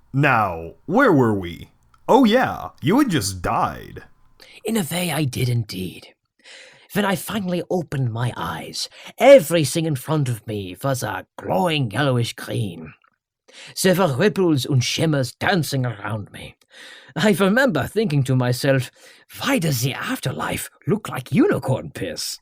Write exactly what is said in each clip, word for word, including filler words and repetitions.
Now, where were we? Oh yeah, you had just died. In a way, I did indeed. When I finally opened my eyes, everything in front of me was a glowing yellowish green. There were ripples and shimmers dancing around me. I remember thinking to myself, why does the afterlife look like unicorn piss?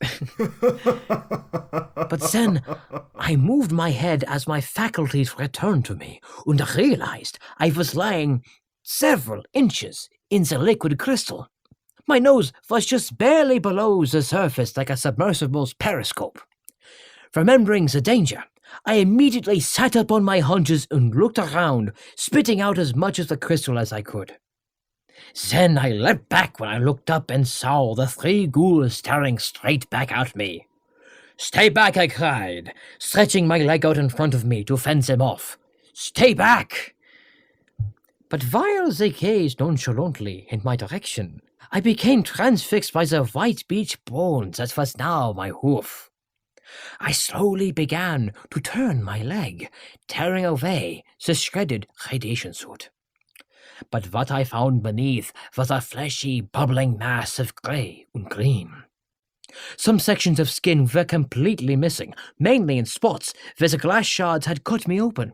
But then I moved my head as my faculties returned to me and realized I was lying several inches in the liquid crystal. My nose was just barely below the surface like a submersible's periscope. Remembering the danger, I immediately sat up on my haunches and looked around, spitting out as much of the crystal as I could. Then I leapt back when I looked up and saw the three ghouls staring straight back at me. "Stay back," I cried, stretching my leg out in front of me to fence them off. "Stay back!" But while they gazed nonchalantly in my direction, I became transfixed by the white beach bone that was now my hoof. I slowly began to turn my leg, tearing away the shredded radiation suit. But what I found beneath was a fleshy, bubbling mass of grey and green. Some sections of skin were completely missing, mainly in spots where the glass shards had cut me open.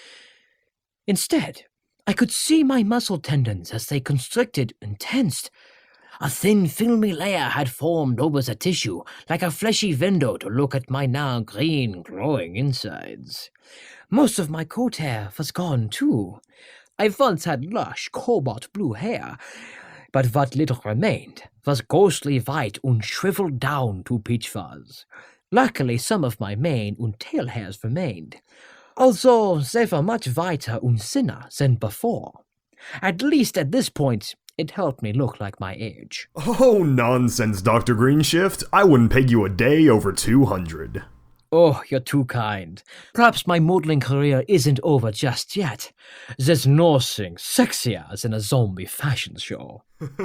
Instead, I could see my muscle tendons as they constricted and tensed. A thin, filmy layer had formed over the tissue, like a fleshy window to look at my now green, glowing insides. Most of my coat hair was gone, too. I once had lush, cobalt blue hair, but what little remained was ghostly white and shriveled down to peach fuzz. Luckily, some of my mane and tail hairs remained, although they were much whiter and thinner than before. At least at this point, it helped me look like my age. Oh, nonsense, Doctor Greenshift. I wouldn't pay you a day over two hundred. Oh, you're too kind. Perhaps my modeling career isn't over just yet. There's nothing sexier than a zombie fashion show.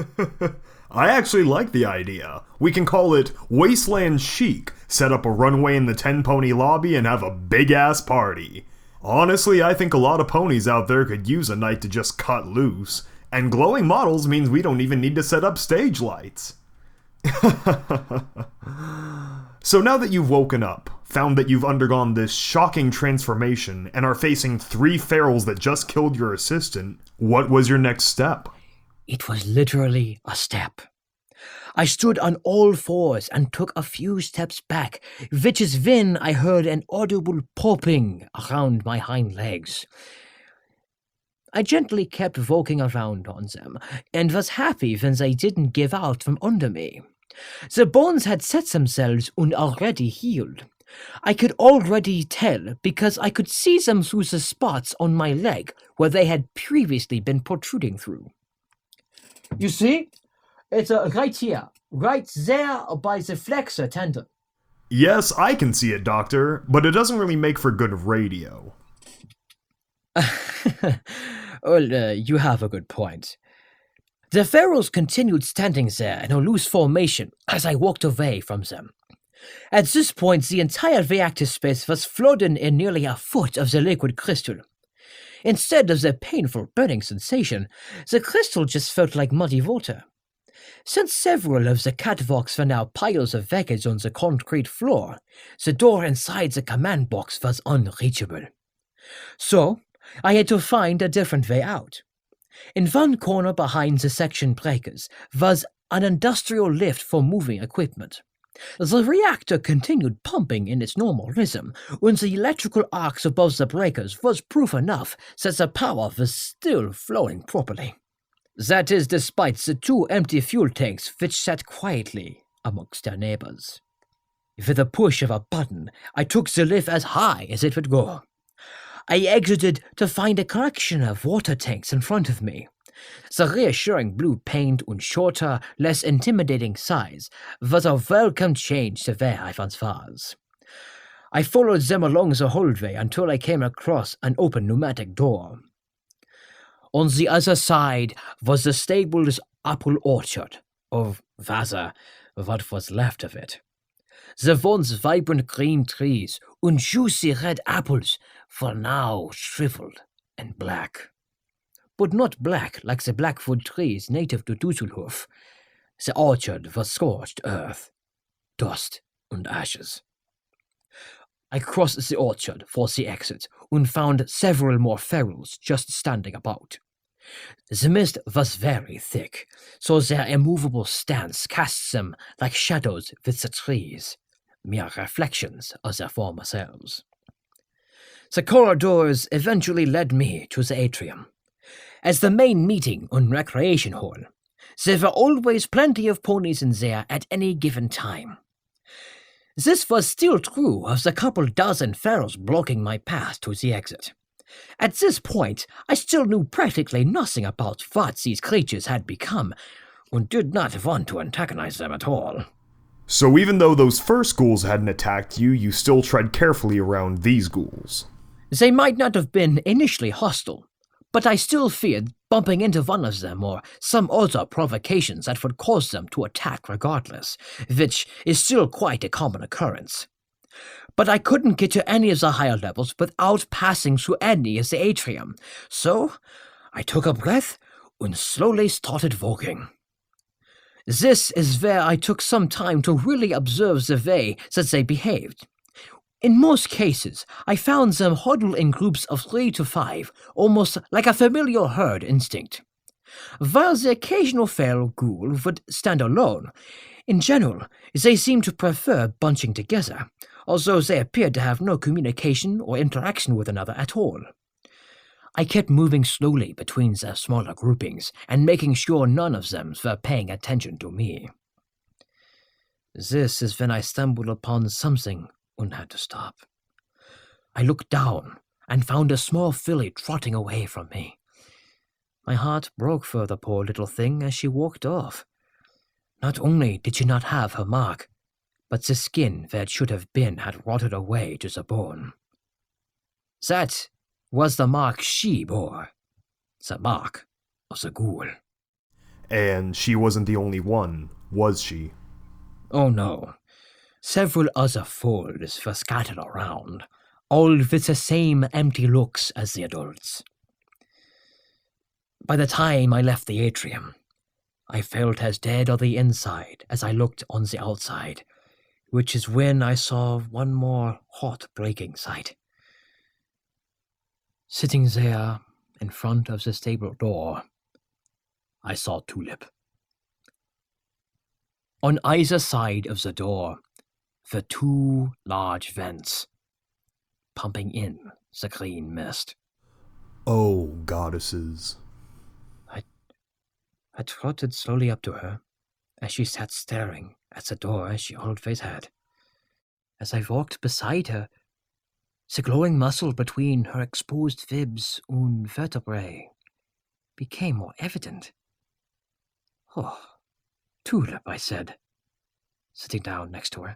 I actually like the idea. We can call it Wasteland Chic, set up a runway in the Ten Pony lobby and have a big-ass party. Honestly, I think a lot of ponies out there could use a night to just cut loose. And glowing models means we don't even need to set up stage lights. So now that you've woken up, found that you've undergone this shocking transformation, and are facing three ferals that just killed your assistant, what was your next step? It was literally a step. I stood on all fours and took a few steps back, which is when I heard an audible popping around my hind legs. I gently kept walking around on them, and was happy when they didn't give out from under me. The bones had set themselves and already healed. I could already tell because I could see them through the spots on my leg where they had previously been protruding through. You see? It's uh, right here, right there by the flexor tendon. Yes, I can see it, Doctor, but it doesn't really make for good radio. Well, uh, you have a good point. The pharaohs continued standing there in a loose formation as I walked away from them. At this point, the entire reactor space was flooded in nearly a foot of the liquid crystal. Instead of the painful burning sensation, the crystal just felt like muddy water. Since several of the catwalks were now piles of wreckage on the concrete floor, the door inside the command box was unreachable. So, I had to find a different way out. In one corner behind the section breakers was an industrial lift for moving equipment. The reactor continued pumping in its normal rhythm, and the electrical arcs above the breakers was proof enough that the power was still flowing properly. That is despite the two empty fuel tanks which sat quietly amongst their neighbors. With a push of a button, I took the lift as high as it would go. I exited to find a collection of water tanks in front of me. The reassuring blue paint and shorter, less intimidating size was a welcome change to where I once was. I followed them along the hallway until I came across an open pneumatic door. On the other side was the stable's apple orchard, or rather, what was left of it. The once vibrant green trees and juicy red apples were now shriveled and black. but not black like the Blackwood trees native to Dusselhof. The orchard was scorched earth, dust and ashes. I crossed the orchard for the exit and found several more ferals just standing about. The mist was very thick, so their immovable stance casts them like shadows with the trees, mere reflections of their former selves. The corridors eventually led me to the atrium. As the main meeting and recreation hall, there were always plenty of ponies in there at any given time. This was still true of the couple dozen ferals blocking my path to the exit. At this point, I still knew practically nothing about what these creatures had become, and did not want to antagonize them at all. So even though those first ghouls hadn't attacked you, you still tread carefully around these ghouls. They might not have been initially hostile, but I still feared bumping into one of them or some other provocations that would cause them to attack regardless, which is still quite a common occurrence. But I couldn't get to any of the higher levels without passing through any of the atrium, so I took a breath and slowly started walking. This is where I took some time to really observe the way that they behaved. In most cases, I found them huddle in groups of three to five, almost like a familiar herd instinct. While the occasional feral ghoul would stand alone, in general, they seemed to prefer bunching together, although they appeared to have no communication or interaction with another at all. I kept moving slowly between their smaller groupings and making sure none of them were paying attention to me. This is when I stumbled upon something and had to stop. I looked down and found a small filly trotting away from me. My heart broke for the poor little thing as she walked off. Not only did she not have her mark, but the skin where it should have been had rotted away to the bone. That was the mark she bore, the mark of the ghoul. And she wasn't the only one, was she? Oh no. Several other foals were scattered around, all with the same empty looks as the adults. By the time I left the atrium, I felt as dead on the inside as I looked on the outside, which is when I saw one more heart-breaking sight. Sitting there in front of the stable door, I saw Tulip. On either side of the door were two large vents, pumping in the green mist. Oh, goddesses. I, I trotted slowly up to her, as she sat staring at the door as she always had. As I walked beside her, the glowing muscle between her exposed ribs and vertebrae became more evident. Oh, Tulip, I said, sitting down next to her.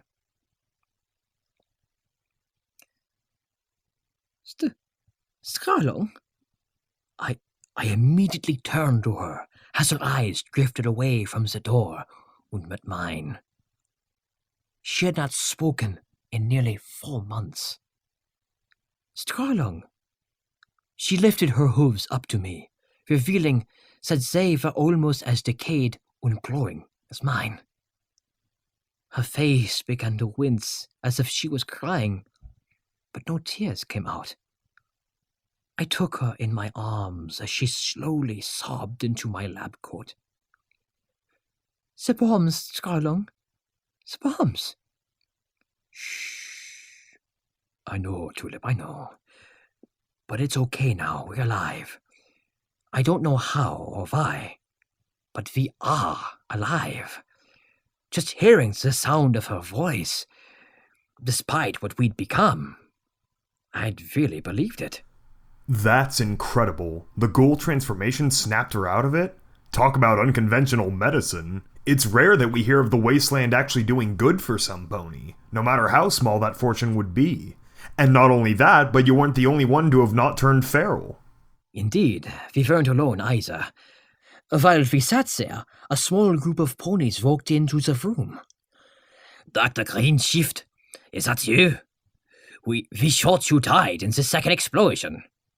St- Skarlung? I, I immediately turned to her as her eyes drifted away from the door and met mine. She had not spoken in nearly four months. Skarlung. She lifted her hooves up to me, revealing that they were almost as decayed and glowing as mine. Her face began to wince as if she was crying, but no tears came out. I took her in my arms as she slowly sobbed into my lab coat. The bombs, Skarlung. The bombs. Shh. I know, Tulip, I know. But it's okay now, we're alive. I don't know how or why, but we are alive. Just hearing the sound of her voice, despite what we'd become, I'd really believed it. That's incredible. The ghoul transformation snapped her out of it? Talk about unconventional medicine. It's rare that we hear of the wasteland actually doing good for some pony, no matter how small that fortune would be. And not only that, but you weren't the only one to have not turned feral. Indeed, we weren't alone either. While we sat there, a small group of ponies walked into the room. Doctor Greenshift, is that you? We we thought you died in the second explosion.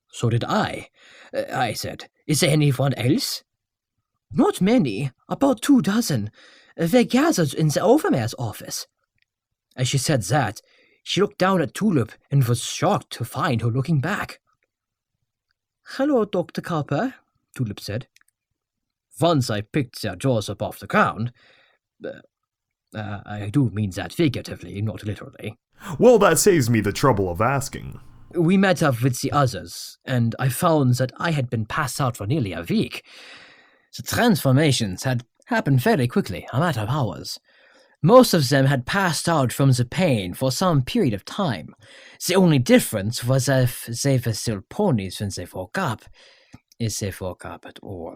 So did I. Uh, I said, is there anyone else? Not many, about two dozen. They gathered in the Overmare's office. As she said that, she looked down at Tulip and was shocked to find her looking back. Hello, Doctor Copper, Tulip said. Once I picked their jaws up off the ground. Uh, uh, I do mean that figuratively, not literally. Well, that saves me the trouble of asking. We met up with the others, and I found that I had been passed out for nearly a week. The transformations had happened fairly quickly, a matter of hours. Most of them had passed out from the pain for some period of time. The only difference was if they were still ponies when they woke up, if they woke up at all.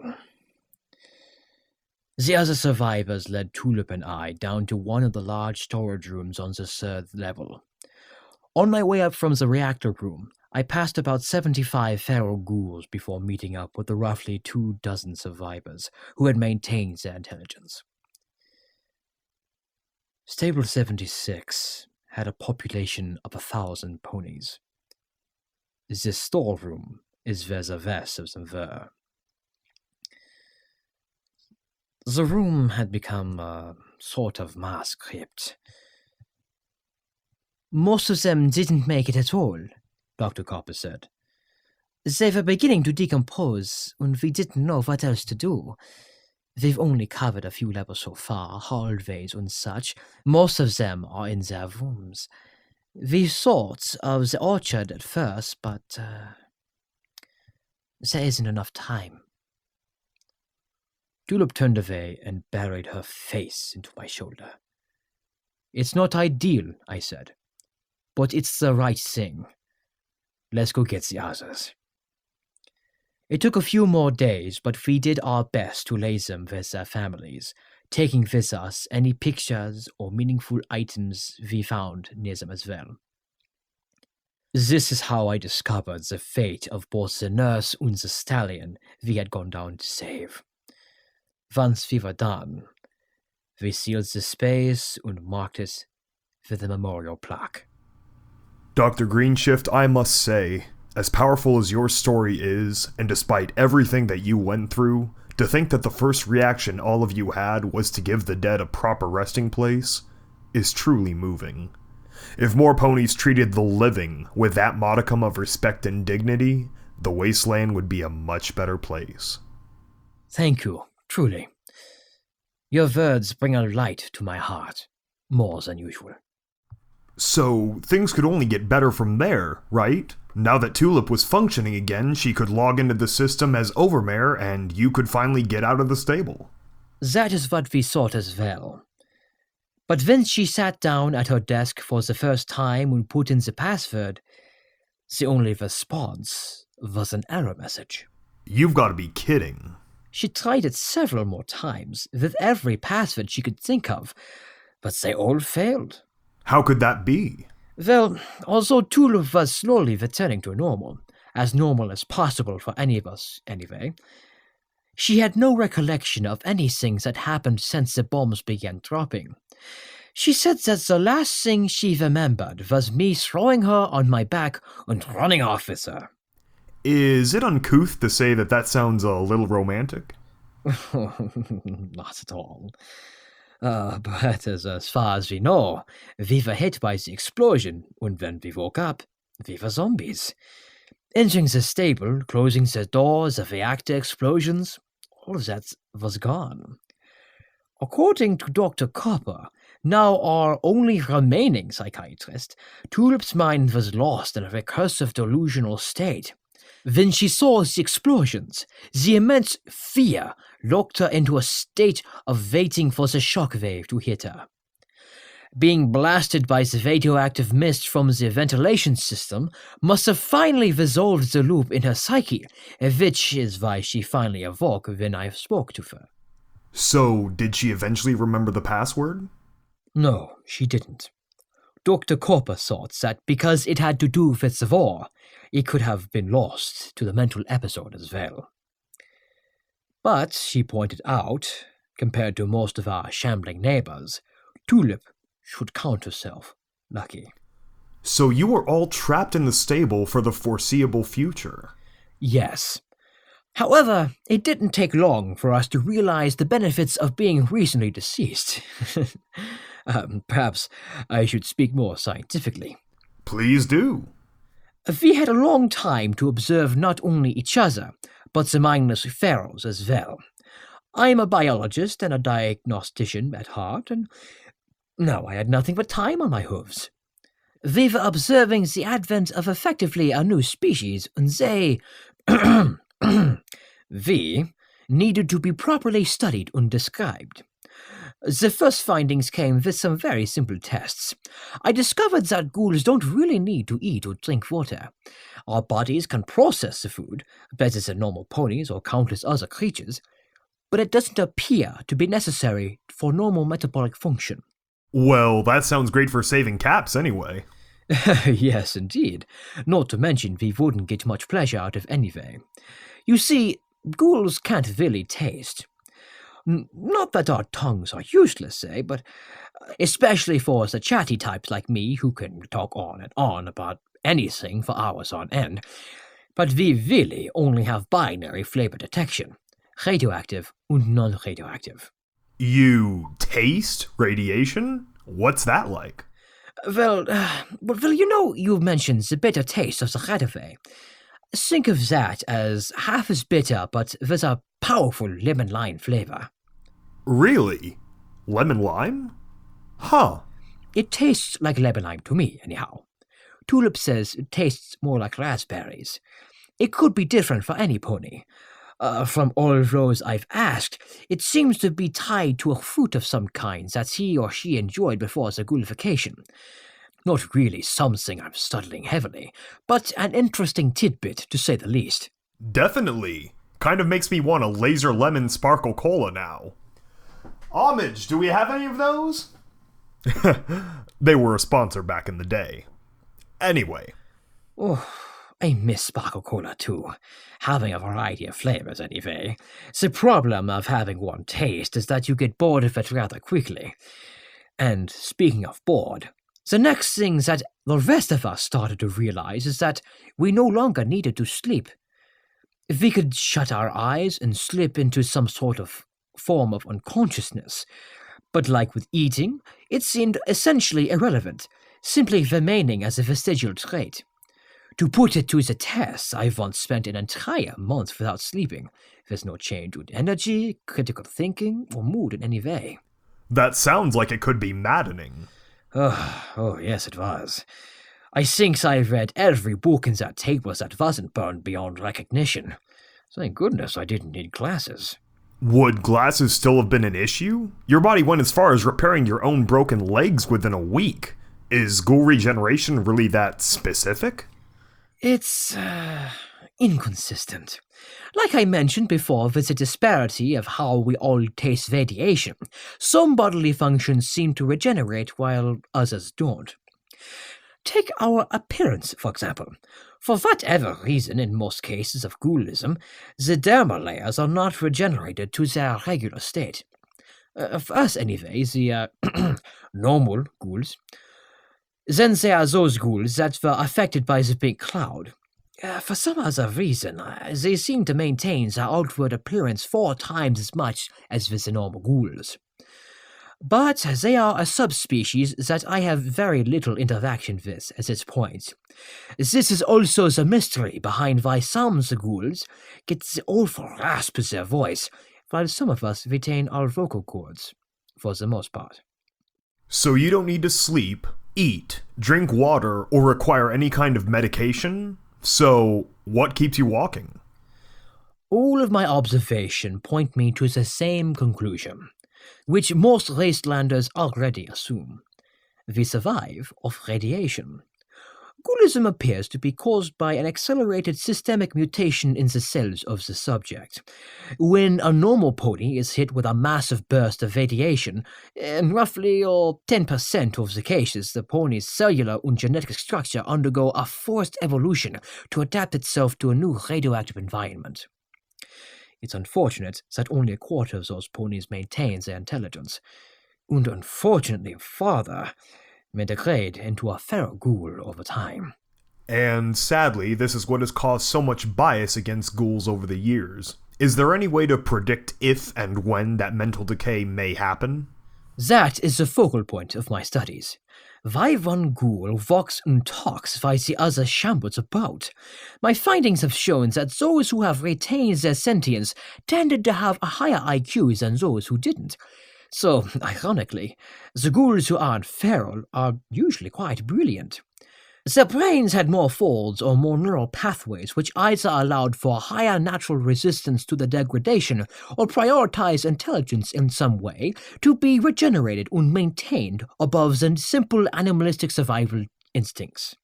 The other survivors led Tulip and I down to one of the large storage rooms on the third level. On my way up from the reactor room, I passed about seventy-five feral ghouls before meeting up with the roughly two dozen survivors who had maintained their intelligence. Stable seventy-six had a population of a thousand ponies. This storeroom is where the rest of them were. The room had become a sort of mass crypt. Most of them didn't make it at all, Doctor Copper said. They were beginning to decompose, and we didn't know what else to do. We've only covered a few levels so far, hallways and such. Most of them are in their rooms. We thought of the orchard at first, but uh, there isn't enough time. Tulip turned away and buried her face into my shoulder. It's not ideal, I said, but it's the right thing. Let's go get the others. It took a few more days, but we did our best to lay them with their families, taking with us any pictures or meaningful items we found near them as well. This is how I discovered the fate of both the nurse and the stallion we had gone down to save. Once we were done, we sealed the space and marked it with a memorial plaque. Doctor Greenshift, I must say, as powerful as your story is, and despite everything that you went through, to think that the first reaction all of you had was to give the dead a proper resting place is truly moving. If more ponies treated the living with that modicum of respect and dignity, the wasteland would be a much better place. Thank you, truly. Your words bring a light to my heart, more than usual. So, things could only get better from there, right? Now that Tulip was functioning again, she could log into the system as Overmare, and you could finally get out of the stable. That is what we thought as well. But when she sat down at her desk for the first time and put in the password, the only response was an error message. You've got to be kidding. She tried it several more times, with every password she could think of, but they all failed. How could that be? Well, although Tulip was slowly returning to normal, as normal as possible for any of us, anyway, she had no recollection of anything that happened since the bombs began dropping. She said that the last thing she remembered was me throwing her on my back and running off with her. Is it uncouth to say that that sounds a little romantic? Not at all. Uh, but as, as far as we know, we were hit by the explosion, and when we woke up, we were zombies. Entering the stable, closing the doors, the reactor explosions, all of that was gone. According to Doctor Copper, now our only remaining psychiatrist, Tulip's mind was lost in a recursive delusional state. When she saw the explosions, the immense fear locked her into a state of waiting for the shockwave to hit her. Being blasted by the radioactive mist from the ventilation system must have finally resolved the loop in her psyche, which is why she finally awoke when I spoke to her. So, did she eventually remember the password? No, she didn't. Doctor Copper thought that because it had to do with the war, it could have been lost to the mental episode as well. But, she pointed out, compared to most of our shambling neighbors, Tulip should count herself lucky. So you were all trapped in the stable for the foreseeable future? Yes. However, it didn't take long for us to realize the benefits of being recently deceased. um, perhaps I should speak more scientifically. Please do. We had a long time to observe not only each other, but the mindless pharaohs as well. I am a biologist and a diagnostician at heart, and now I had nothing but time on my hooves. We were observing the advent of effectively a new species, and they, we, needed to be properly studied and described. The first findings came with some very simple tests. I discovered that ghouls don't really need to eat or drink water. Our bodies can process the food, better than normal ponies or countless other creatures, but it doesn't appear to be necessary for normal metabolic function. Well, that sounds great for saving caps anyway. Yes, indeed. Not to mention we wouldn't get much pleasure out of anyway. You see, ghouls can't really taste. N- not that our tongues are useless, eh, but especially for the chatty types like me who can talk on and on about anything for hours on end. But we really only have binary flavor detection. Radioactive and non-radioactive. You taste radiation? What's that like? Well, uh, well, you know, you mentioned the bitter taste of the radave. Think of that as half as bitter, but with a powerful lemon-lime flavor. Really? Lemon lime? Huh. It tastes like lemon-lime to me, anyhow. Tulip says it tastes more like raspberries. It could be different for any pony. Uh, from all those I've asked, it seems to be tied to a fruit of some kind that he or she enjoyed before the ghoulification. Not really something I'm studying heavily, but an interesting tidbit to say the least. Definitely. Kind of makes me want a laser lemon sparkle cola now. Homage, do we have any of those? They were a sponsor back in the day. Anyway. Oh, I miss Sparkle Cola too. Having a variety of flavors anyway. The problem of having one taste is that you get bored of it rather quickly. And speaking of bored, the next thing that the rest of us started to realize is that we no longer needed to sleep. If we could shut our eyes and slip into some sort of form of unconsciousness. But like with eating, it seemed essentially irrelevant, simply remaining as a vestigial trait. To put it to the test, I once spent an entire month without sleeping. There's no change in energy, critical thinking, or mood in any way. That sounds like it could be maddening. Oh, oh yes, it was. I think I read every book in that table that wasn't burned beyond recognition. Thank goodness I didn't need glasses. Would glasses still have been an issue? Your body went as far as repairing your own broken legs within a week. Is ghoul regeneration really that specific? It's, uh, inconsistent. Like I mentioned before, with the disparity of how we all taste radiation, some bodily functions seem to regenerate while others don't. Take our appearance, for example. For whatever reason, in most cases of ghoulism, the dermal layers are not regenerated to their regular state. Uh, for us, anyway, the uh, normal ghouls. Then there are those ghouls that were affected by the big cloud. Uh, for some other reason, uh, they seem to maintain their outward appearance four times as much as with the normal ghouls. But they are a subspecies that I have very little interaction with at this point. This is also the mystery behind why some of the ghouls get the awful rasp of their voice, while some of us retain our vocal cords, for the most part. So you don't need to sleep, eat, drink water, or require any kind of medication? So, what keeps you walking? All of my observation point me to the same conclusion, which most wastelanders already assume. We survive off radiation. Ghoulism appears to be caused by an accelerated systemic mutation in the cells of the subject. When a normal pony is hit with a massive burst of radiation, in roughly or ten percent of the cases, the pony's cellular and genetic structure undergo a forced evolution to adapt itself to a new radioactive environment. It's unfortunate that only a quarter of those ponies maintain their intelligence, and unfortunately further, may degrade into a feral ghoul over time. And sadly, this is what has caused so much bias against ghouls over the years. Is there any way to predict if and when that mental decay may happen? That is the focal point of my studies. Why one ghoul walks and talks while the other shambles about? My findings have shown that those who have retained their sentience tended to have a higher I Q than those who didn't. So, ironically, the ghouls who aren't feral are usually quite brilliant. Their brains had more folds or more neural pathways which either allowed for higher natural resistance to the degradation or prioritized intelligence in some way to be regenerated and maintained above the simple animalistic survival instincts.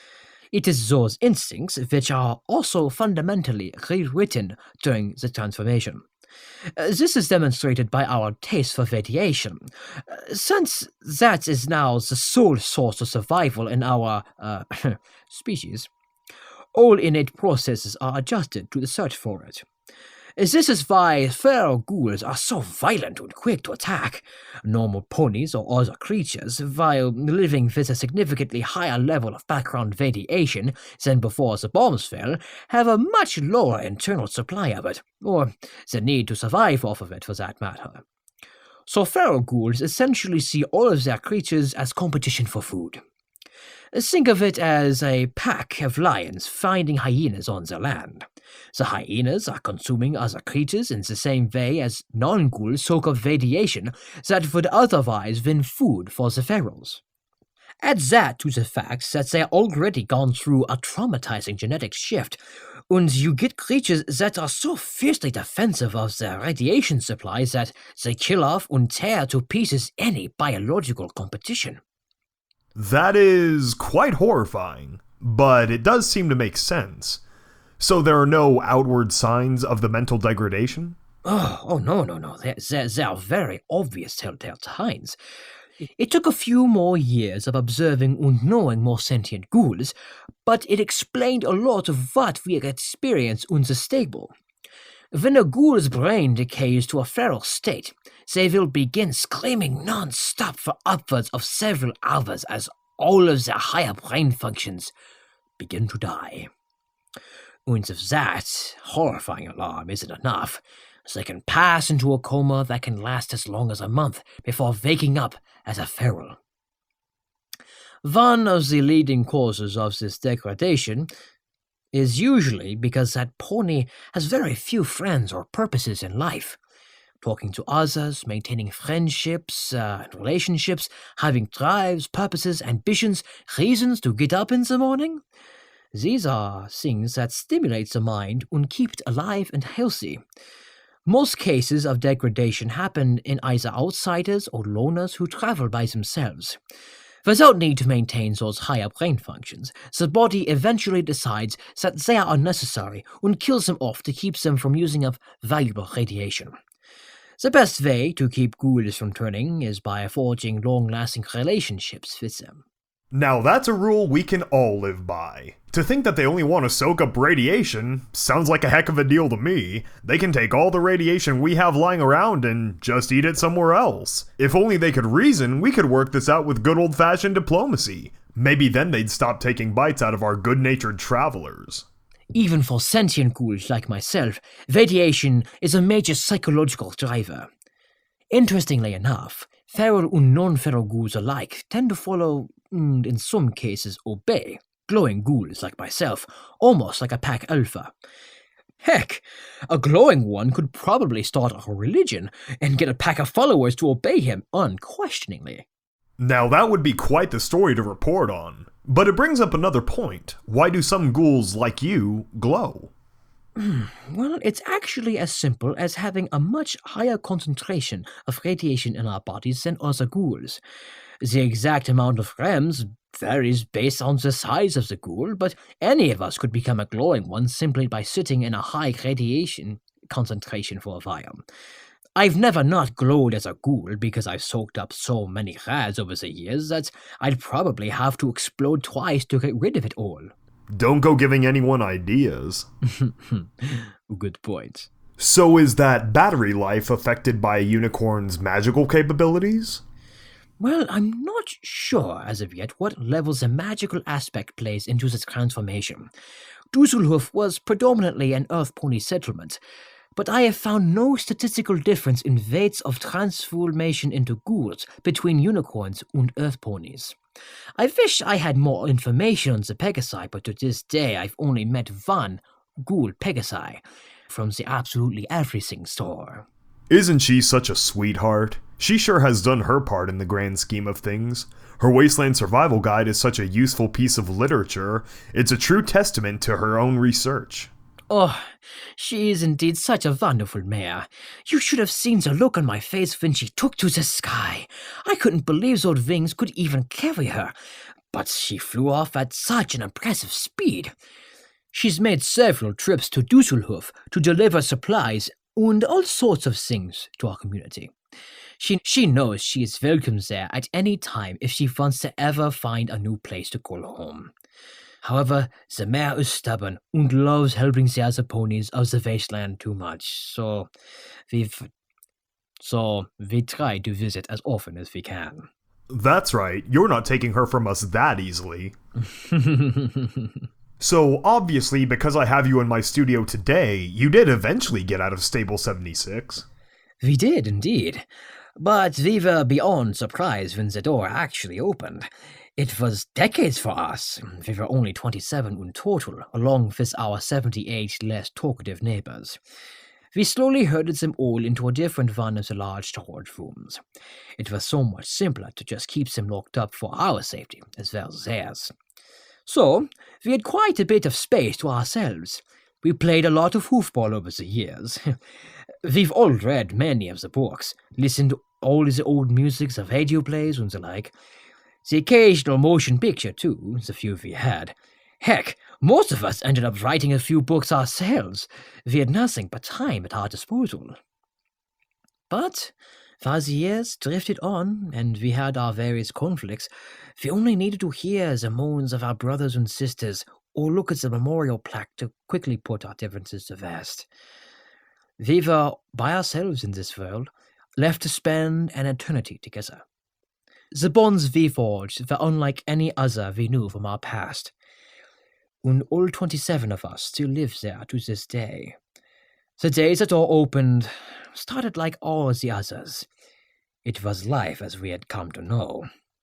It is those instincts which are also fundamentally rewritten during the transformation. Uh, This is demonstrated by our taste for radiation. Uh, Since that is now the sole source of survival in our uh, species, all innate processes are adjusted to the search for it. This is why feral ghouls are so violent and quick to attack. Normal ponies or other creatures, while living with a significantly higher level of background radiation than before the bombs fell, have a much lower internal supply of it, or the need to survive off of it for that matter. So feral ghouls essentially see all of their creatures as competition for food. Think of it as a pack of lions finding hyenas on their land. The hyenas are consuming other creatures in the same way as non-ghouls soak up radiation that would otherwise been food for the ferals. Add that to the fact that they're already gone through a traumatizing genetic shift, and you get creatures that are so fiercely defensive of their radiation supply that they kill off and tear to pieces any biological competition. That is quite horrifying, but it does seem to make sense. So there are no outward signs of the mental degradation? Oh, oh no, no, no. There, there, there are very obvious telltale signs. It took a few more years of observing and knowing more sentient ghouls, but it explained a lot of what we experience in the stable. When a ghoul's brain decays to a feral state, they will begin screaming non-stop for upwards of several hours as all of their higher brain functions begin to die. And if that horrifying alarm isn't enough, they can pass into a coma that can last as long as a month before waking up as a feral. One of the leading causes of this degradation is usually because that pony has very few friends or purposes in life. Talking to others, maintaining friendships uh, and relationships, having drives, purposes, ambitions, reasons to get up in the morning. These are things that stimulate the mind and keep it alive and healthy. Most cases of degradation happen in either outsiders or loners who travel by themselves. Without need to maintain those higher brain functions, the body eventually decides that they are unnecessary and kills them off to keep them from using up valuable radiation. The best way to keep ghouls from turning is by forging long-lasting relationships with them. Now that's a rule we can all live by. To think that they only want to soak up radiation sounds like a heck of a deal to me. They can take all the radiation we have lying around and just eat it somewhere else. If only they could reason, we could work this out with good old-fashioned diplomacy. Maybe then they'd stop taking bites out of our good-natured travelers. Even for sentient ghouls like myself, radiation is a major psychological driver. Interestingly enough, feral and non-feral ghouls alike tend to follow, and in some cases obey, glowing ghouls like myself, almost like a pack alpha. Heck, a glowing one could probably start a religion and get a pack of followers to obey him unquestioningly. Now that would be quite the story to report on. But it brings up another point. Why do some ghouls like you glow? Well, it's actually as simple as having a much higher concentration of radiation in our bodies than other ghouls. The exact amount of grams varies based on the size of the ghoul, but any of us could become a glowing one simply by sitting in a high radiation concentration for a while. I've never not glowed as a ghoul because I've soaked up so many rads over the years that I'd probably have to explode twice to get rid of it all. Don't go giving anyone ideas. Good point. So is that battery life affected by a unicorn's magical capabilities? Well, I'm not sure as of yet what levels the magical aspect plays into this transformation. Dusselhof was predominantly an earth pony settlement, but I have found no statistical difference in rates of transformation into ghouls between unicorns and earth ponies. I wish I had more information on the Pegasi, but to this day I've only met one ghoul Pegasi from the Absolutely Everything store. Isn't she such a sweetheart? She sure has done her part in the grand scheme of things. Her Wasteland Survival Guide is such a useful piece of literature. It's a true testament to her own research. Oh, she is indeed such a wonderful mare. You should have seen the look on my face when she took to the sky. I couldn't believe those wings could even carry her, but she flew off at such an impressive speed. She's made several trips to Dusselhof to deliver supplies and all sorts of things to our community. She, she knows she is welcome there at any time if she wants to ever find a new place to call home. However, the mare is stubborn and loves helping the other ponies of the wasteland too much, so we've so we try to visit as often as we can. That's right, you're not taking her from us that easily. So, obviously, because I have you in my studio today, you did eventually get out of Stable seventy-six. We did, indeed. But we were beyond surprised when the door actually opened. It was decades for us. We were only twenty-seven in total, along with our seventy-eight less talkative neighbors. We slowly herded them all into a different one of the large storage rooms. It was so much simpler to just keep them locked up for our safety, as well as theirs. So, we had quite a bit of space to ourselves. We played a lot of hoofball over the years. We've all read many of the books, listened to all the old music, the radio plays, and the like. The occasional motion picture, too, the few we had. Heck, most of us ended up writing a few books ourselves. We had nothing but time at our disposal. But, as the years drifted on, and we had our various conflicts, we only needed to hear the moans of our brothers and sisters, or look at the memorial plaque to quickly put our differences to rest. We were by ourselves in this world, left to spend an eternity together. The bonds we forged were unlike any other we knew from our past, and all twenty-seven of us still live there to this day. The day the door opened started like all the others. It was life as we had come to know.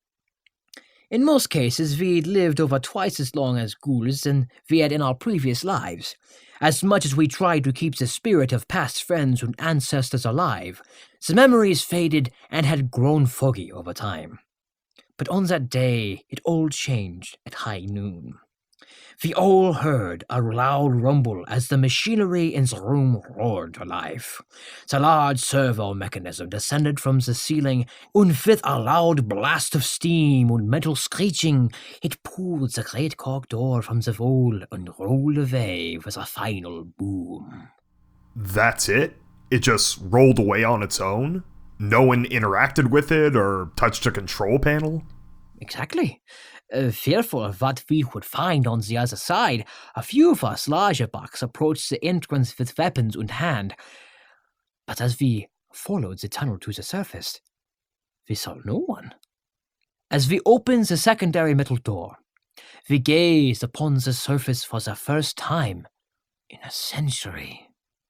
In most cases, we'd lived over twice as long as ghouls than we had in our previous lives. As much as we tried to keep the spirit of past friends and ancestors alive, the memories faded and had grown foggy over time. But on that day, it all changed at high noon. We all heard a loud rumble as the machinery in the room roared to life. The large servo mechanism descended from the ceiling, and with a loud blast of steam and metal screeching, it pulled the great cork door from the wall and rolled away with a final boom. That's it? It just rolled away on its own? No one interacted with it or touched a control panel? Exactly. Uh, fearful of what we would find on the other side, a few of us larger bucks approached the entrance with weapons in hand. But as we followed the tunnel to the surface, we saw no one. As we opened the secondary metal door, we gazed upon the surface for the first time in a century.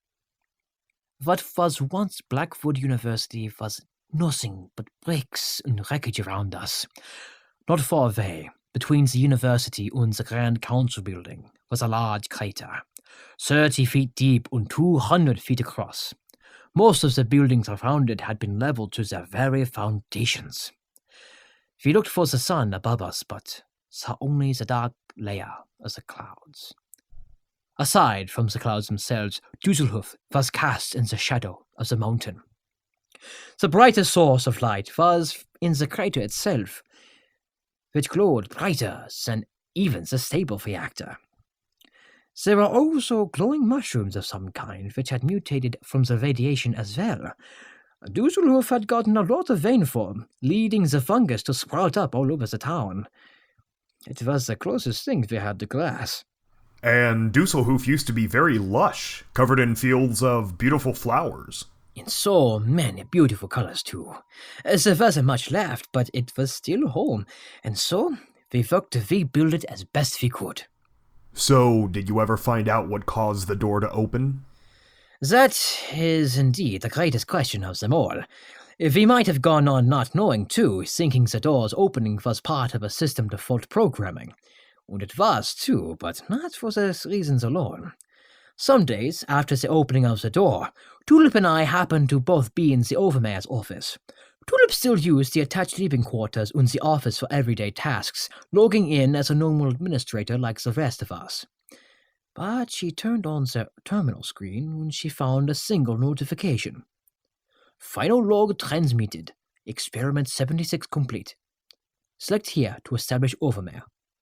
What was once Blackwood University was nothing but bricks and wreckage around us. Not far away, between the university and the Grand Council building, was a large crater, thirty feet deep and two hundred feet across. Most of the buildings around it had been leveled to their very foundations. We looked for the sun above us, but saw only the dark layer of the clouds. Aside from the clouds themselves, Dusselhof was cast in the shadow of the mountain. The brightest source of light was in the crater itself, which glowed brighter than even the stable reactor. There were also glowing mushrooms of some kind which had mutated from the radiation as well. Dusselhof had gotten a lot of rainfall, leading the fungus to sprout up all over the town. It was the closest thing we had to grass. And Dusselhof used to be very lush, covered in fields of beautiful flowers. In so many beautiful colors, too. Uh, There wasn't much left, but it was still home, and so we worked to rebuild it as best we could. So, did you ever find out what caused the door to open? That is indeed the greatest question of them all. We might have gone on not knowing, too, thinking the door's opening was part of a system default programming. And it was, too, but not for those reasons alone. Some days after the opening of the door, Tulip and I happened to both be in the Overmayor's office. Tulip still used the attached living quarters and the office for everyday tasks, logging in as a normal administrator like the rest of us. But she turned on the terminal screen when she found a single notification. Final log transmitted. Experiment seventy-six complete. Select here to establish Overmare.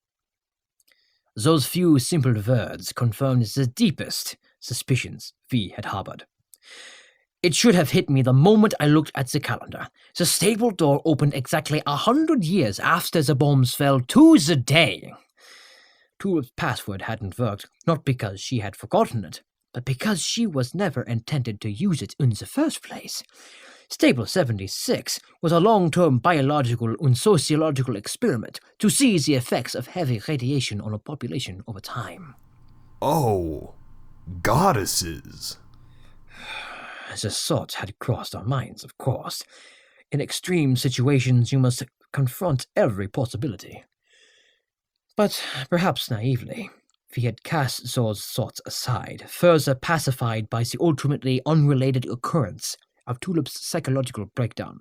Those few simple words confirmed the deepest suspicions we had harbored. It should have hit me the moment I looked at the calendar. The stable door opened exactly a hundred years after the bombs fell to the day. Tulip's password hadn't worked, not because she had forgotten it, but because she was never intended to use it in the first place. Stable seventy-six was a long-term biological and sociological experiment to see the effects of heavy radiation on a population over time. Oh, goddesses. The thought had crossed our minds, of course. In extreme situations, you must confront every possibility. But perhaps naively, we had cast those thoughts aside, further pacified by the ultimately unrelated occurrence of Tulip's psychological breakdown.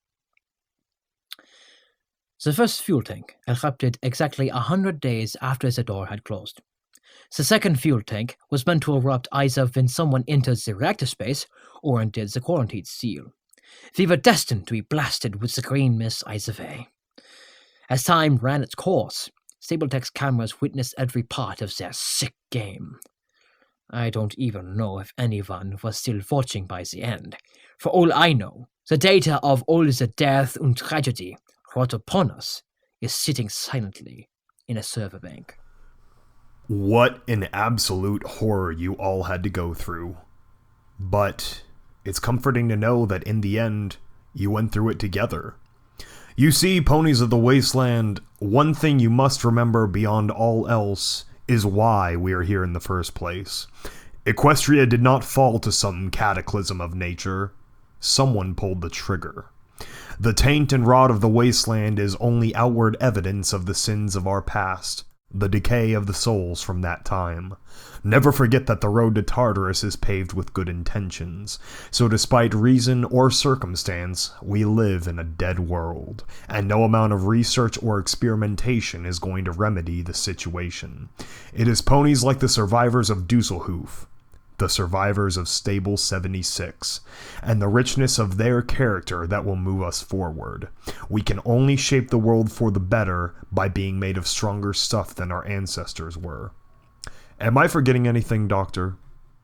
The first fuel tank erupted exactly a hundred days after the door had closed. The second fuel tank was meant to erupt either when someone entered the reactor space or undid the quarantine seal. We were destined to be blasted with the green mist either way. As time ran its course, Stabletech's cameras witnessed every part of their sick game. I don't even know if anyone was still watching by the end. For all I know, the data of all the death and tragedy wrought upon us is sitting silently in a server bank. What an absolute horror you all had to go through. But it's comforting to know that in the end, you went through it together. You see, Ponies of the Wasteland, one thing you must remember beyond all else is why we are here in the first place. Equestria did not fall to some cataclysm of nature. Someone pulled the trigger. The taint and rot of the wasteland is only outward evidence of the sins of our past, the decay of the souls from that time. Never forget that the road to Tartarus is paved with good intentions, so despite reason or circumstance, we live in a dead world, and no amount of research or experimentation is going to remedy the situation. It is ponies like the survivors of Dusselhoof, the survivors of Stable seventy-six, and the richness of their character that will move us forward. We can only shape the world for the better by being made of stronger stuff than our ancestors were. Am I forgetting anything, Doctor?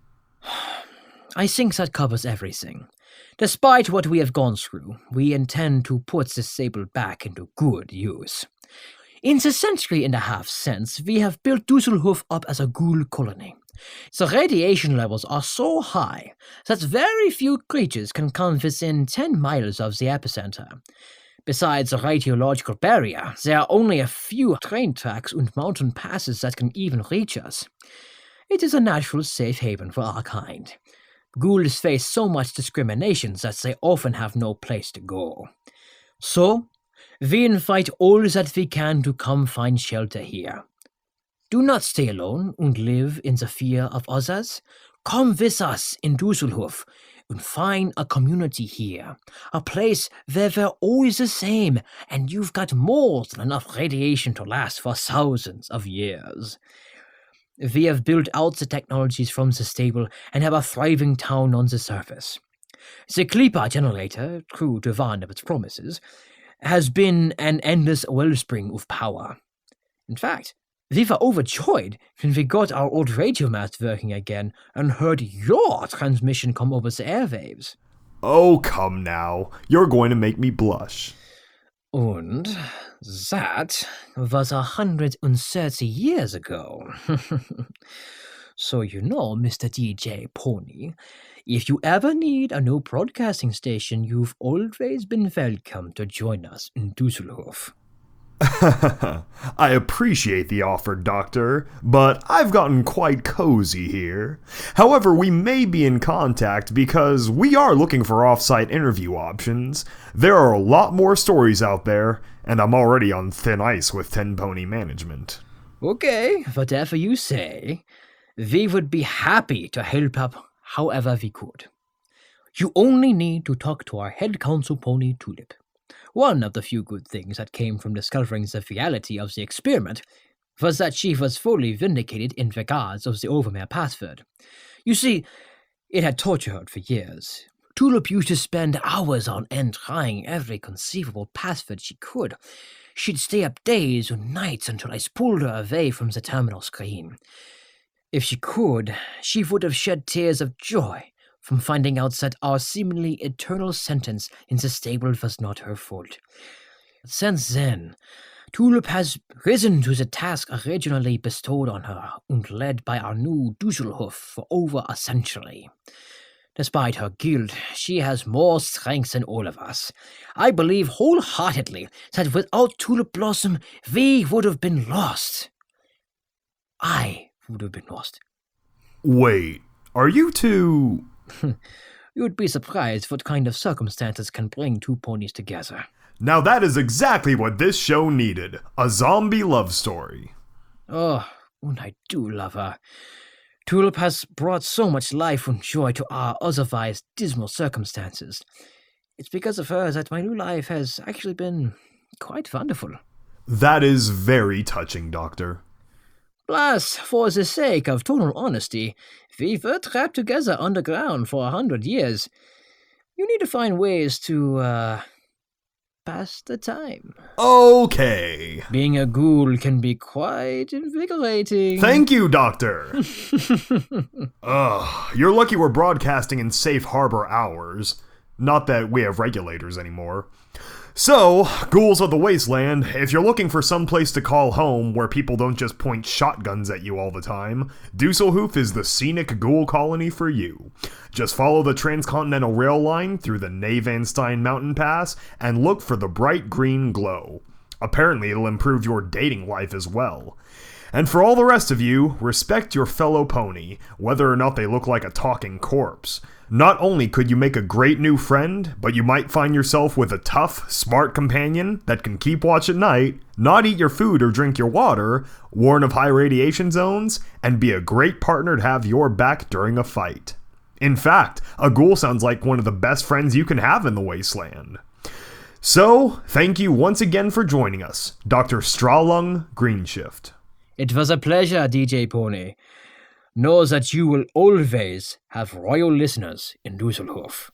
I think that covers everything. Despite what we have gone through, we intend to put the Sable back into good use. In the century and a half since, we have built Dusselhoof up as a ghoul colony. The radiation levels are so high that very few creatures can come within ten miles of the epicenter. Besides the radiological barrier, there are only a few train tracks and mountain passes that can even reach us. It is a natural safe haven for our kind. Ghouls face so much discrimination that they often have no place to go. So, we invite all that we can to come find shelter here. Do not stay alone and live in the fear of others. Come with us in Dusselhoof and find a community here, a place where we're always the same and you've got more than enough radiation to last for thousands of years. We have built out the technologies from the stable and have a thriving town on the surface. The Klippa generator, true to one of its promises, has been an endless wellspring of power. In fact, we were overjoyed when we got our old radio mast working again and heard your transmission come over the airwaves. Oh, come now. You're going to make me blush. And that was a hundred and thirty years ago. So you know, Mister D J Pony, if you ever need a new broadcasting station, you've always been welcome to join us in Dusseldorf. I appreciate the offer, Doctor, but I've gotten quite cozy here. However, we may be in contact because we are looking for off-site interview options. There are a lot more stories out there, and I'm already on thin ice with Ten Pony Management. Okay, whatever you say. We would be happy to help out however we could. You only need to talk to our head counsel pony, Tulip. One of the few good things that came from discovering the reality of the experiment was that she was fully vindicated in regards of the Overmare password. You see, it had tortured her for years. Tulip used to spend hours on end trying every conceivable password she could. She'd stay up days and nights until I pulled her away from the terminal screen. If she could, she would have shed tears of joy from finding out that our seemingly eternal sentence in the stable was not her fault. Since then, Tulip has risen to the task originally bestowed on her and led by our new Dusselhof for over a century. Despite her guilt, she has more strength than all of us. I believe wholeheartedly that without Tulip Blossom, we would have been lost. I would have been lost. Wait, are you two... You'd be surprised what kind of circumstances can bring two ponies together. Now that is exactly what this show needed. A zombie love story. Oh, and I do love her. Tulip has brought so much life and joy to our otherwise dismal circumstances. It's because of her that my new life has actually been quite wonderful. That is very touching, Doctor. Plus, for the sake of total honesty, we were trapped together underground for a hundred years. You need to find ways to, uh, pass the time. Okay. Being a ghoul can be quite invigorating. Thank you, Doctor. Ugh, you're lucky we're broadcasting in safe harbor hours. Not that we have regulators anymore. So, ghouls of the wasteland, if you're looking for some place to call home where people don't just point shotguns at you all the time, Dusselhof is the scenic ghoul colony for you. Just follow the transcontinental rail line through the Nevanstein mountain pass and look for the bright green glow. Apparently it'll improve your dating life as well. And for all the rest of you, respect your fellow pony, whether or not they look like a talking corpse. Not only could you make a great new friend, but you might find yourself with a tough, smart companion that can keep watch at night, not eat your food or drink your water, warn of high radiation zones, and be a great partner to have your back during a fight. In fact, a ghoul sounds like one of the best friends you can have in the wasteland. So, thank you once again for joining us, Doctor Stralung Greenshift. It was a pleasure, D J Pony. Know that you will always have royal listeners in Dusselhof.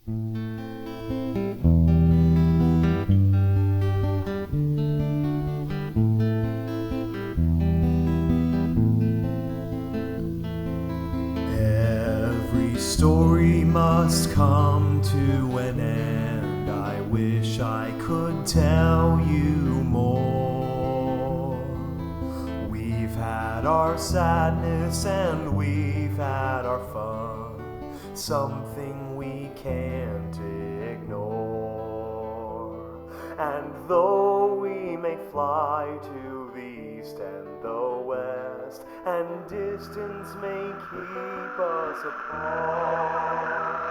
Every story must come to an end. I wish I could tell you more. We've had our sadness and we've had our fun, something we can't ignore. And though we may fly to the east and the west, and distance may keep us apart,